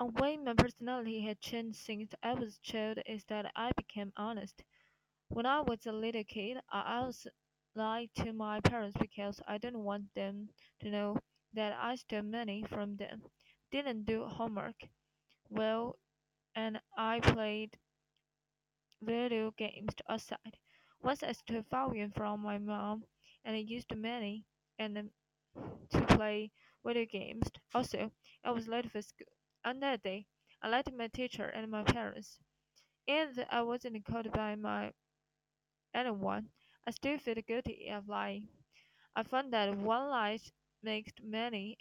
A way my personality had changed since I was a child is that I became honest. When I was a little kid, I always lied to my parents because I didn't want them to know that I stole money from them, didn't do homework well, and I played video games outside. Once I stole volume from my mom, and I used the money and to play video games. Also, I was late for school. On that day, I lied to my teacher and my parents, and I wasn't caught by my anyone. I still feel guilty of lying. I found that one lie makes many